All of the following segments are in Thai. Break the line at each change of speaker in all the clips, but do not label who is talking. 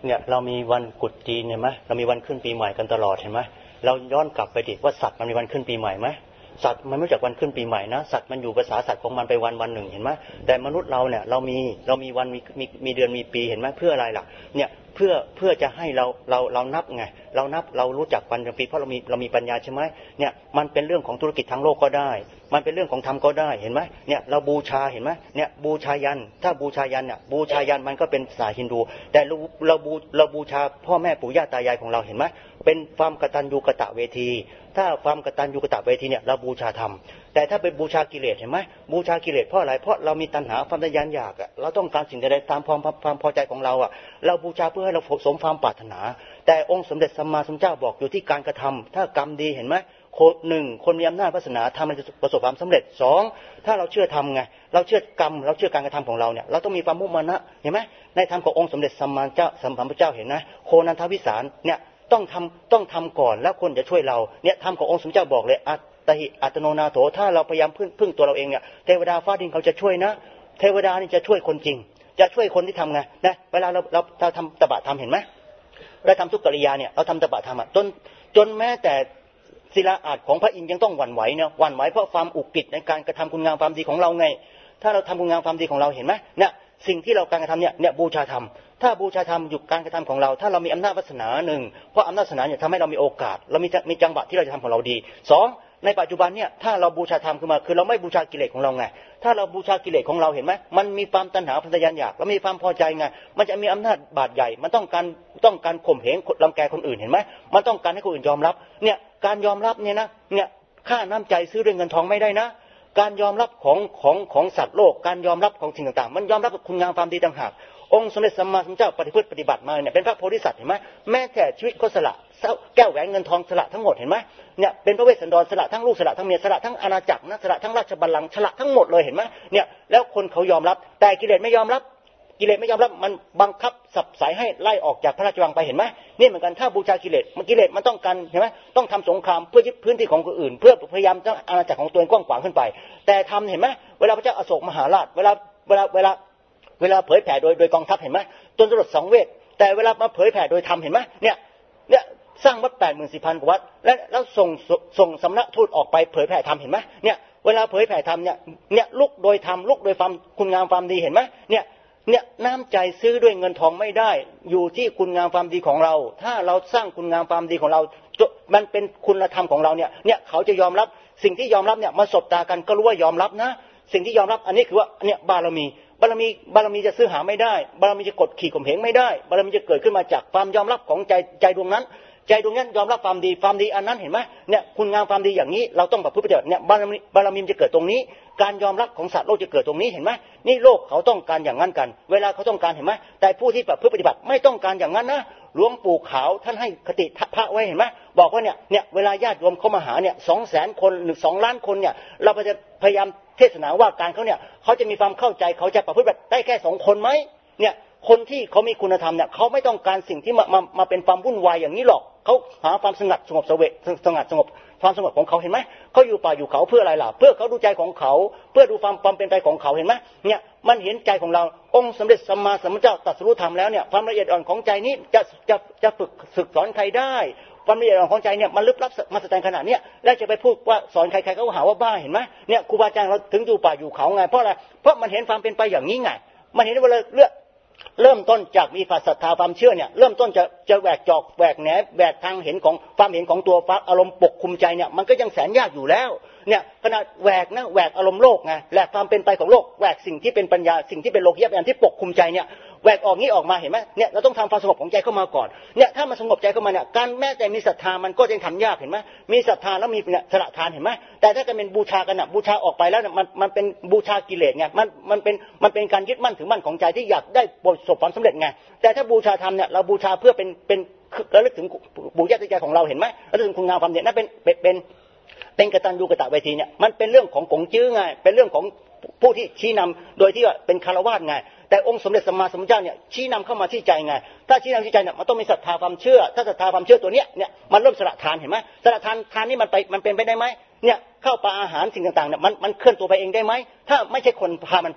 เนี่ยเรามีวันกุดจีนเห็นไหมเรามีวันขึ้นปีใหม่กันตลอดเห็นไหมเราย้อนกลับไปดิว่าสัตว์มันมีวันขึ้นปีใหม่ไหมสัตว์มันไม่รู้จักวันขึ้นปีใหม่นะสัตว์มันอยู่ภาษาสัตว์ของมันไปวันหนึ่งเห็นไหมแต่มนุษย์เราเนี่ยเรามีวันมีเดือนมีปีเห็นไหมเพื่ออะไรล่ะเนี่ยเพื่อจะให้เรานับไงเรารู้จักวันปีเพราะเรามีปัญญาใช่ไหมเนี่ยมันเป็นเรื่องของธุรกิจทางโลกก็ได้มันเป็นเรื่องของธรรมก็ได้เห็นไหมเนี่ยเราบูชาเห็นไหมเนี่ยบูชายันถ้าบูชายันเนี่ยบูชายันมันก็เป็นภาษาฮินดูแต่เราบูชาพ่อแม่ปู่ย่าตายายของเราเห็นไหมเป็นความกตัญญูกตเวทีถ้าความกตัญญูกตเวทีเนี่ยเราบูชาธรรมแต่ถ้าเป็นบูชากิเลสเห็นไหมบูชากิเลสเพราะอะไรเพราะเรามีตัณหาความทะยานอยากเราต้องการสิ่งใดๆตามความพอใจของเราเราบูชาเพื่อให้เราสมความปรารถนาแต่องค์สมเด็จสัมมาสัมพุทธเจ้าบอกอยู่ที่การกระทำถ้ากรรมดีเห็นไหมหนึ่งคนมีอำนาจวาสนาทำมันจะประสบความสำเร็จสองถ้าเราเชื่อธรรมไงเราเชื่อกรรมเราเชื่อการกระทำของเราเนี่ยเราต้องมีความมุ่งมั่นนะเห็นไหมในธรรมขององค์สมเด็จสัมมาสัมพุทธเจ้าเห็นนะโคนันทวิสารเนี่ยต้องทำก่อนแล้วคนจะช่วยเราเนี่ยธรรมขององค์สมเด็จเจ้าบอกเลยตหิอัตโนนาโถถ้าเราพยายามพึ่งตัวเราเองเนี่ยเทวดาฟ้าดินเขาจะช่วยนะเทวดานี่จะช่วยคนจริงจะช่วยคนที่ทำไงนะเวลาเราทำตบะธรรมเห็นไหมเราทำทุกกิริยาเนี่ยเราทำตบะธรรมจนแม้แต่ศิลาอาจของพระอินทร์ยังต้องหวั่นไหวเนี่ยหวั่นไหวเพราะความอุกฤษในการกระทำคุณงามความดีของเราไงถ้าเราทำคุณงามความดีของเราเห็นไหมเนี่ยสิ่งที่เราการกระทำเนี่ยบูชาธรรมถ้าบูชาธรรมอยู่การกระทำของเราถ้าเรามีอำนาจวาสนาหนึ่งเพราะอำนาจวาสนาเนี่ยทำให้เรามีโอกาสเรามีจังหวะที่เราจะทำของเราดีสองในปัจจุบันเนี่ยถ้าเราบูชาธรรมขึ้นมาคือเราไม่บูชากิเลสของเราไงถ้าเราบูชากิเลสของเราเห็นไหมมันมีความตัณหาพยานอยากเรามีความพอใจไงมันจะมีอำนาจบาดใหญ่มันต้องการข่มเหงรังแกคนอื่นเห็นไหมมันต้องการให้คนอื่นยอมรับเนี่ยการยอมรับเนี่ยนะเนี่ยค่าน้ำใจซื้อด้วยเงินทองไม่ได้นะการยอมรับของสัตว์โลกการยอมรับของสิ่งต่างๆมันยอมรับคุณงามความดีต่างหากองค์สมเด็จสัมมาสัมพุทธเจ้าปฏิบัติมาเนี่ยเป็นพระโพธิสัตว์เห็นไหมแม้แต่ชีวิตก็สละแก้วแหวนเงินทองสละทั้งหมดเห็นไหมเนี่ยเป็นพระเวสสันดรสละทั้งลูกสละทั้งเมียสละทั้งอาณาจักรนะสละทั้งราชบัลลังก์สละทั้งหมดเลยเห็นไหมเนี่ยแล้วคนเขายอมรับแต่กิเลสไม่ยอมรับมันบังคับสับสายให้ไล่ออกจากพระราชวังไปเห็นไหมนี่เหมือนกันถ้าบูชากิเลสมันต้องการเห็นไหมต้องทำสงครามเพื่อยึดพื้นที่ของคนอื่นเพื่อพยายามจะอาณาจักรของตัวเองกว้างขวางขึ้นไปแต่ทำเห็นไหมเวลาพระเจ้าอโศกมหาราชเวลาเผยแผ่โดยกองทัพเห็นไหมจนสลดสังเวชแต่เวลามาเผยแผ่โดยธรรมเห็นไหมเนี่ยสร้างวัด 84,000 กว่าวัดแล้วส่งสำนักทูตออกไปเผยแผ่ธรรมเห็นไหมเนี่ยเวลาเผยแผ่ธรรมเนี่ยลุกโดยธรรมลุกโดยความคุณงามความดีเห็นไหมเนี่ยน้ำใจซื้อด้วยเงินทองไม่ได้อยู่ที่คุณงามความดีของเราถ้าเราสร้างคุณงามความดีของเรามันเป็นคุณธรรมของเราเนี่ยเขาจะยอมรับสิ่งที่ยอมรับเนี่ยมาสบตากันก็รู้ว่ายอมรับนะสิ่งที่ยอมรับอันนี้คือว่าเนี่ยบารมีจะซื้อหาไม่ได้บารมีจะกดขี่ข่มเหงไม่ได้บารมีจะเกิดขึ้นมาจากความยอมรับของใจดวงนั้นยอมรับความดีอันนั้นเห็นไหมเนี่ยคุณงามความดีอย่างนี้เราต้องแบบพุทธเจ้าเนี่ยบารมีจะเกิดตรงนี้การยอมรับของสัตว์โลกจะเกิดตรงนี้เห็นไหมนี่โลกเขาต้องการอย่างนั้นกันเวลาเขาต้องการเห็นไหมแต่ผู้ที่แบบปฏิบัติไม่ต้องการอย่างนั้นนะหลวงปู่ขาวท่านให้คติพระไว้เห็นไหมบอกว่าเนี่ยเวลาญาติโยมเข้ามาหาเนี่ย200,000 คนหรือ2 ล้านคนเนี่ยเราจะพยายามเทศนาว่าการเขาจะมีความเข้าใจเขาจะประพฤติแบบได้แค่2 คนไหมเนี่ยคนที่เขามีคุณธรรมเนี่ยเขาไม่ต้องการสิ่งที่มาเป็นความวุ่นวายอย่างนี้หรอกเขาหาความสงบความสงบของเขาเห็นไหมเขาอยู่ป่าอยู่เขาเพื่ออะไรล่ะเพื่อเขาดูใจของเขาเพื่อดูความเป็นไปของเขาเห็นไหมเนี่ยมันเห็นใจของเราองค์สมเด็จสัมมาสัมพุทธเจ้าตรัสรู้ธรรมแล้วเนี่ยความละเอียดอ่อนของใจนี้จะฝึกสอนใครได้ความละเอียดอ่อนของใจเนี่ยมันลึกลับมหัศจรรย์ขนาดนี้แล้วจะไปพูดว่าสอนใครๆเขาหาว่าบ้าเห็นไหมเนี่ยครูบาอาจารย์เราถึงอยู่ป่าอยู่เขาไงเพราะอะไรเพราะมันเห็นความเป็นไปอย่างนี้ไงมันเห็นว่าเริ่มต้นจากมีศรัทธาความเชื่อเนี่ยเริ่มต้นจะแหวกจอกแหวกแหนแหวกทางเห็นของความเห็นของตัวอารมณ์ปกคุมใจเนี่ยมันก็ยังแสนยากอยู่แล้วเนี่ยขนาดแหวกอารมณ์โลกไงแหวกความเป็นไปของโลกแหวกสิ่งที่เป็นปัญญาสิ่งที่เป็นโลกิยะที่ปกคุมใจเนี่ยแหวกออกนี้ออกมาเห็นไหมเนี่ยเราต้องทำความสงบของใจเข้ามาก่อนเนี่ยถ้ามันสงบใจเข้ามาเนี่ยการแม้แต่มีศรัทธามันก็ยังทำยากเห็นไหมมีศรัทธาแล้วมีสละทานเห็นไหมแต่ถ้าจะเป็นบูชากันบูชาออกไปแล้วมันเป็นบูชากิเลสไงมันเป็นการยึดมั่นถือมั่นของใจที่อยากได้ประสบความสำเร็จไงแต่ถ้าบูชาธรรมเนี่ยเราบูชาเพื่อเป็นระลึกถึงปู่ย่าตายายของเราเห็นไหมระลึกถึงคุณงามความดีนั่นเป็นกตัญญูกตเวทีเนี่ยมันเป็นเรื่องของกงจื้อไงเป็นเรื่องของผู้ที่ชี้นำโดยที่ว่าเป็นคารวะไงแต่องค์สมเด็จสัมมาสัมพุทธเจ้าเนี่ยชี้นำเข้ามาที่ใจไงถ้าชี้นำที่ใจเนี่ยมันต้องมีศรัทธาความเชื่อถ้าศรัทธาความเชื่อตัวเนี้ยเนี่ยมันเริ่มสละทานเห็นไหมสละทานนี่มันเป็นไปได้ไหมเนี่ยข้าวปลาอาหารสิ่งต่างๆเนี่ยมันเคลื่อนตัวไปเองได้ไหมถ้าไม่ใช่คนพามันไป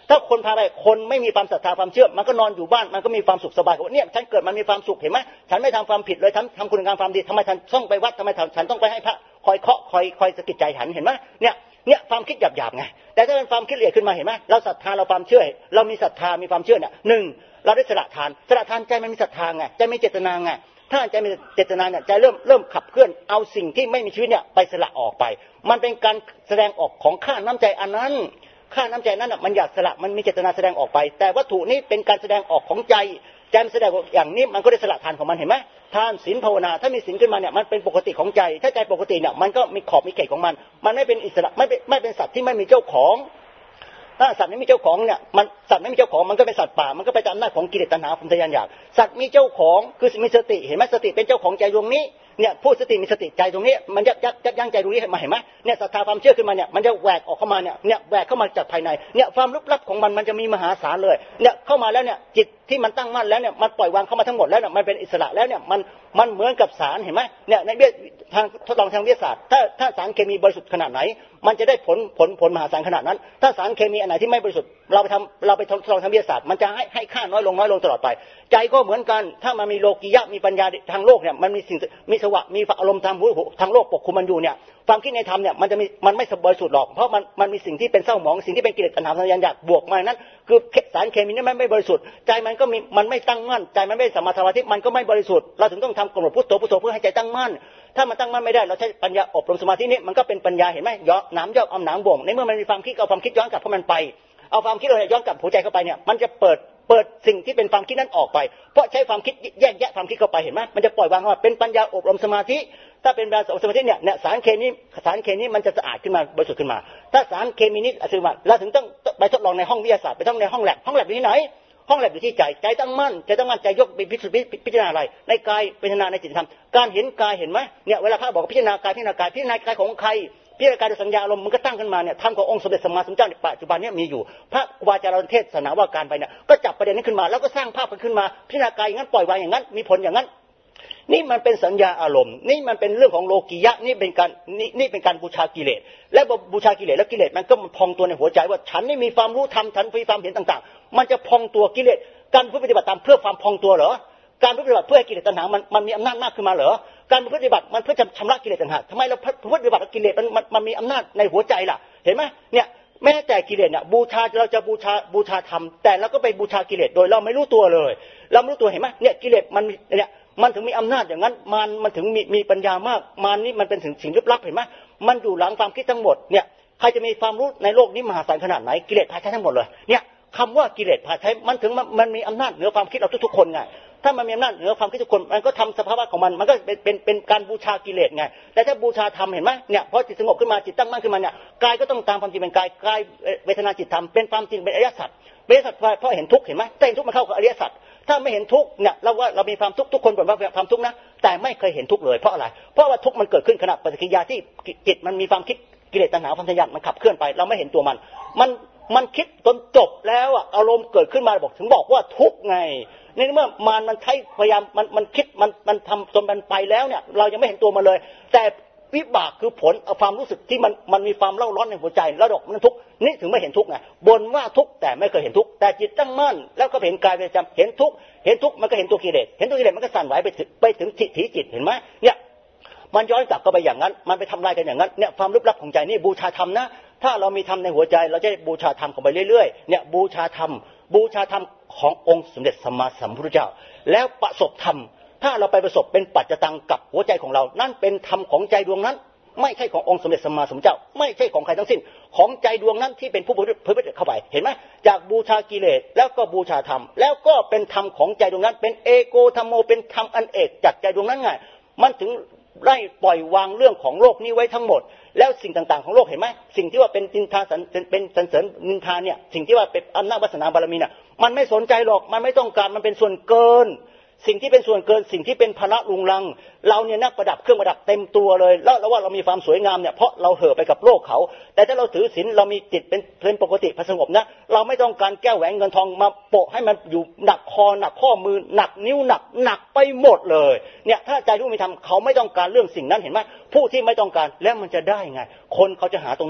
ถ้าคนพาไปคนไม่มีความศรัทธาความเชื่อมันก็นอนอยู่บ้านมันก็มีความสุขสบายว่าเนี่ยฉันเกิดมันมีความสุขเห็นไหมฉันไม่ทำความผิดเลยทำคุณงามความดีทำไมฉันต้องไปวัดทำไมฉันต้องไปให้พระคอยเคาะคอยสะกิดใจฉันเห็นไหมเนี่ยความคิดหยาบๆไงแต่ถ้าเป็นความคิดละเอียดขึ้นมาเห็นไหมเราศรัทธาเราความเชื่อเรามีศรัทธามีความเชื่อเนี่ยหนึ่งเราได้สละทานใจมันมีศรัทธาไงใจมีเจตนาไงถ้าใจมีเจตนาเนี่ยใจเริ่มขับเคลื่อนเอาสิ่งที่ไม่มีชีวิตเนี่ยไปสละออกไปมันเป็นการแสดงออกของค่าน้ำใจอันนั้นค่าน้ำใจนั้นมันอยากสละมันมีเจตนาแสดงออกไปแต่วัตถุนี้เป็นการแสดงออกของใจมันแสดงอย่างนี้มันก็ได้สละทานของมันเห็นไหมทานศีลภาวนาถ้ามีศีลขึ้นมาเนี่ยมันเป็นปกติของใจถ้าใจปกติเนี่ยมันก็มีขอบมีเขตของมันไม่เป็นอิสระไม่เป็นสัตว์ที่ไม่มีเจ้าของถ้าสัตว์ไม่มีเจ้าของเนี่ยสัตว์ไม่มีเจ้าของมันก็เป็นสัตว์ป่ามันก็ไปตามอำนาจของกิเลสตัณหาความทะยานอยากสัตว์มีเจ้าของคือมีสติเห็นไหมสติเป็นเจ้าของใจดวงนี้เนี่ยผู้สติมีสติใจตรงนี้มันยับยั้งใจตรงนี้มาเห็นไหมเนี่ยศรัทธาความเชื่อขึ้นมาเนี่ยมันจะแหวกออกเข้ามาเนี่ยแหวกเข้ามาจากภายในเนี่ยความลึกลับของมันจะมีมหาศาลเลยเนี่ยเข้ามาแล้วเนี่ยจิตที่มันตั้งมั่นแล้วเนี่ยมันปล่อยวางเข้ามาทั้งหมดแล้วเนี่ยมันเป็นอิสระแล้วเนี่ยมันเหมือนกับสารเห็นไหมเนี่ยในทางทดลองทางวิทยาศาสตร์ถ้าสารเคมีบริสุทธิ์ขนาดไหนมันจะได้ผลมหาศาลขนาดนั้นถ้าสารเคมีอันไหนที่ไม่บริสุทธิ์เราไปทดลองทางวิทยาศาสตร์มันจะให้ค่าน้อยลงตลอดไปใจก็เหมือนกันถ้ามันมีโลกิยะมีปัญญาทางโลกเนี่ยมันมีสิ่งมีสวะมีอารมณ์ทางโลกปกคุมมันอยู่เนี่ยความคิดในธรรมเนี่ยมันไม่บริสุทธิ์หรอกเพราะมันมีสิ่งที่เป็นเศร้าหมองสิ่งที่เป็นกิเลสตัณหาทางอยากบวกมานั้นคือสารเคมีนี่ไม่บริสุทธิ์ใจมันก็มันไม่ตั้งมั่นใจมันไม่สัมมาสมาธิมันก็ไม่บริสุทธิ์เราถึงต้องทำกำหนดพุทโธเพื่อให้ใจตั้งมั่นถ้ามันตั้งมั่นไม่ได้เราใช้ปัญญาอบรมสมาธินี้มันก็เป็นปัญญาเห็นไหมย่อน้ำย่อเอาน้ำบ่งในเมื่อมันมีความคิดเอาความคิดย้อนกลับเข้ามันไปเอาความคิดเราย้อนกลับหัวใจเข้าไปเนี่ยมันจะเปิดสิ่งที่เป็นความคิดนั้นออกไปเพราะใช้ความคิดแยกแยะความคิดเข้าไปเห็นไหมมันจะปล่อยวางว่าเป็นปัญญาอบรมสมาธิถ้าเป็นปัญญาอบรมสมาธิเนี่ยสารเคมีมันจะสะอาดขึ้นมาบริสุทธิ์ขึ้นมาถ้าสารเคมีนี้อสุภะเราถึงต้องไปทดลองในห้องวิทยาศาสตร์ไปต้องในห้องแลบอยู่ที่ไหนห้องแลบอยู่ที่ใจตั้งมั่นใจยกไปพิจารณาอะไรในกายพิจารณาในจิตธรรมการเห็นกายเห็นไหมเนี่ยเวลาพระบอกพิจารณากายพิจารณากายของใครพิจารณากายโดยสัญญาอารมณ์มันก็ตั้งขึ้นมาเนี่ยธรรมขององค์สมเด็จสัมมาสัมพุทธเจ้าในปัจจุบันนี้มีอยู่พระวาจาราเทศนาว่าการไปเนี่ยก็จับประเด็นนี้ขึ้นมาแล้วก็สร้างภาพขึ้นมาพิจารณากายอย่างนั้นปล่อยวางอย่างนั้นมีผลอย่างนั้นนี่มันเป็นสัญญาอารมณ์นี่มันเป็นเรื่องของโลกิยะนี่เป็นการบูชากิเลสและบูชากิเลสแล้วกิเลสมันก็พองตัวในหัวใจว่าฉันนี่มีความรู้ธรรมฉันมีความเห็นต่างๆมันจะพองตัวกิเลสการปฏิบัติตามเพื่อความพองตัวเหรอการปฏิบัติเพื่อให้กิเลสตัณหามันมีอำนาจมากขึ้นมาเหรอการปฏิบัติมันเพื่อชำระกิเลสต่างหากทำไมเราปฏิบัติกิเลสมันมีอำนาจในหัวใจล่ะเห็นไหมเนี่ยแม้แต่กิเลสเนี่ยเราจะบูชาธรรมแต่เราก็ไปบูชากิเลสโดยเราไม่รู้ตัวเลยเราไม่รู้ตัวเห็นไหมเนี่ยกิเลสมันถึงมีอำนาจอย่างนั้นมันถึงมีปัญญามากนี่มันเป็นสิ่งลึกลับเห็นไหมมันอยู่หลังความคิดทั้งหมดเนี่ยใครจะมีความรู้ในโลกนี้มหาศาลขนาดไหนกิเลสพาใช้ทั้งหมดเลยเนี่ยคำว่ากิเลสพาใช้มันมีอำนาจเหนือความคิดเราทุกๆคนไงถ้ามันมีอำนาจเหนือความคิดทุกคนมันก็ทำสภาวะของมันก็เป็นการบูชากิเลสไงแต่ถ้าบูชาธรรมเห็นไหมเนี่ยพอจิตสงบขึ้นมาจิตตั้งมั่นขึ้นมาเนี่ยกายก็ต้องตามความจริงเป็นกายเวทนาจิตธรรมเป็นความจริงเป็นอริยสัจเพราะเห็นทุกข์เห็นไหมแต่เห็นทุกข์มันเข้ากับอริยสัจถ้าไม่เห็นทุกข์เนี่ยเรามีความทุกคนบ่นว่าความทุกข์นะแต่ไม่เคยเห็นทุกข์เลยเพราะอะไรเพราะว่าทุกข์มันเกิดขึ้นขณะปฏิกิริยาที่จิตมันมีความคิดกิเลสตัณหาความทะยานมันขับเคลื่อนไปเราไม่เห็นตัวมันคิดจนจบแล้วอารมณ์เกิดขึ้นมาบอกว่าทุกข์ไงในเมื่อมันใช้พยายามมันคิดมันทำจนมันไปแล้วเนี่ยเรายังไม่เห็นตัวมันเลยแต่วิบากคือผลความรู้สึกที่มันมีความเล่าร้อนในหัวใจแล้วมันทุกข์นี่ถึงไม่เห็นทุกข์ไงบ่นว่าทุกข์แต่ไม่เคยเห็นทุกข์แต่จิตตั้งมั่นแล้วก็เห็นกายเป็นประจำเห็นทุกข์มันก็เห็นตัวกิเลสมันก็สั่นไหวไปถึงทิฏฐิจิตเห็นไหมเนี่ยมันย้อนกลับก็ไปอย่างนั้นมันไปทำลายกันอย่างนั้นเนี่ยความลึกลับของใจนี่บูชาธรรมนะถ้าเรามีธรรมในหัวใจเราจะบูชาธรรมเข้าไปเรื่อยๆเนี่ยบูชาธรรมขององค์สมเด็จสัมมาสัมพุทธเจ้าแล้วประสบธรรมถ้าเราไปประสบเป็นปัจจตังกับหัวใจของเรานั่นเป็นธรรมของใจดวงนั้นไม่ใช่ขององค์สมเด็จสัมมาสัมพุทธเจ้าไม่ใช่ของใครทั้งสิ้นของใจดวงนั้นที่เป็นผู้ประพฤติเข้าไปเห็นไหมจากบูชากิเลสแล้วก็บูชาธรรมแล้วก็เป็นธรรมของใจดวงนั้นเป็นเอโกธรรมโมเป็นธรรมอันเอกจากใจดวงนั้นไงมันถึงไล่ปล่อยวางเรื่องของโลกนี้ไว้ทั้งหมดแล้วสิ่งต่างๆของโลกเห็นไหมสิ่งที่ว่าเป็นนินทาเป็นสรรเสริญนินทาเนี่ยสิ่งที่ว่าเป็นอำนาจวาสนาบารมีเนี่ยมันไม่สนใจหรอกมันไม่ต้องการมันเป็นส่วนเกินสิ่งที่เป็นส่วนเกินสิ่งที่เป็นภาระลุงลังเราเนี่ยนักประดับเครื่องประดับเต็มตัวเลยแล้วว่าเรามีความสวยงามเนี่ยเพราะเราเห่อไปกับโลกเขาแต่ถ้าเราถือศีลเรามีจิตเป็นปกติสงบนะเราไม่ต้องการแก้วแหวนเงินทองมาโปะให้มันอยู่หนักคอหนักข้อมือหนักนิ้วหนักไปหมดเลยเนี่ยถ้าใจรู้มีธรรมเขาไม่ต้องการเรื่องสิ่งนั้นเห็นไหมผู้ที่ไม่ต้องการแล้วมันจะได้ไงคนเขาจะหาตรงนั้นน่ะ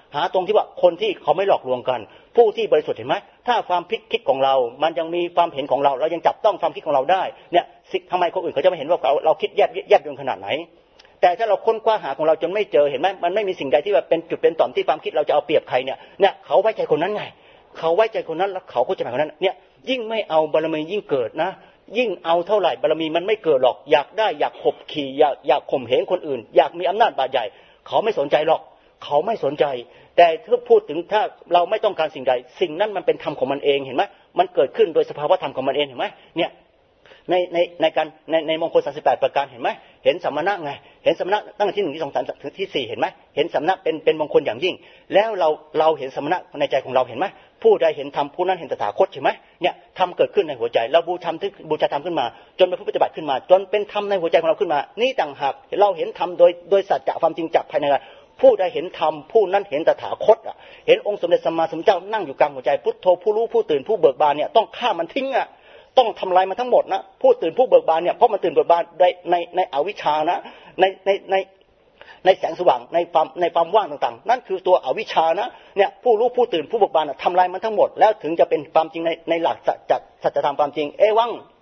หาตรงที่ว่าคนที่เขาไม่หลอกลวงกันผู้ที่บริสุทธิ์เห็นไหมถ้าความคิดของเรามันยังมีความเห็นของเราเรายังจับต้องความคิดของเราได้เนี่ยทำไมคนอื่นเขาจะไม่เห็นว่าเราคิดแยบยลขนาดไหนแต่ถ้าเราค้นคว้าหาของเราจนไม่เจอเห็นไหมมันไม่มีสิ่งใดที่แบบเป็นจุดเป็นต่อมที่ความคิดเราจะเอาเปรียบใครเนี่ยเขาไว้ใจคนนั้นไงเขาไว้ใจคนนั้นแล้วเขาก็จะไปคนนั้นเนี่ยยิ่งไม่เอาบารมียิ่งเกิดนะยิ่งเอาเท่าไหร่บารมีมันไม่เกิดหรอกอยากได้อยากขบขี่อยากข่มเหงคนอื่นอยากมีอำนาจบาดใหญ่เขาไม่สนใจหรอกเขาไม่สนใจแต่ถ้าพูดถึงถ้าเราไม่ต้องการสิ่งใดสิ่งนั้นมันเป็นธรรมของมันเองเห็นไหมมันเกิดขึ้นโดยสภาวะธรรมของมันเองเห็นไหมเนี่ยในการในมงคล38ประการเห็นไหมเห็นสัมมณะไงเห็นสัมมณะตั้งแต่ที่1ที่2 3ถึงที่4เห็นไหมเห็นสัมมณะเป็นมงคลอย่างยิ่งแล้วเราเห็นสัมมณะในใจของเราเห็นไหมผู้ใดเห็นธรรมผู้นั้นเห็นตถาคตใช่ไหมเนี่ยธรรมเกิดขึ้นในหัวใจเราบูชาธรรมขึ้นมาจนเป็นผู้ปฏิบัติขึ้นมาจนเป็นธรรมในหัวใจของเราขึ้นมานี่ต่างหากเราเห็นธรรมโดยสัจจะความจริงจักภายในผู้ใดเห็นธรรมผู้นั้นเห็นตถาคตเห็นองค์สมเด็จสัมมาสัมพุทธเจ้านั่งอยู่กลางหัวใจพุทโธผู้รู้ผู้ตื่นผู้เบิกบานเนี่ยต้องฆ่ามันทิ้งต้องทำลายมันทั้งหมดนะผู้ตื่นผู้เบิกบานเนี่ยเพราะมันตื่นเบิกบานในอวิชชานะในแสงสว่างในความว่างต่างๆนั่นคือตัวอวิชชานะเนี่ยผู้รู้ผู้ตื่นผู้เบิกบานทำลายมันทั้งหมดแล้วถึงจะเป็นความจริงในหลักสัจธรรมความจริงเอวัง